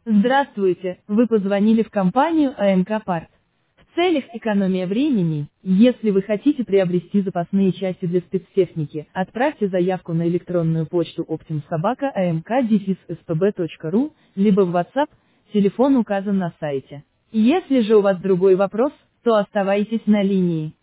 Здравствуйте, вы позвонили в компанию АМК Парт. В целях экономии времени, если вы хотите приобрести запасные части для спецтехники, отправьте заявку на электронную почту optimsobaka.amk-spb.ru, либо в WhatsApp, телефон указан на сайте. Если же у вас другой вопрос, то оставайтесь на линии.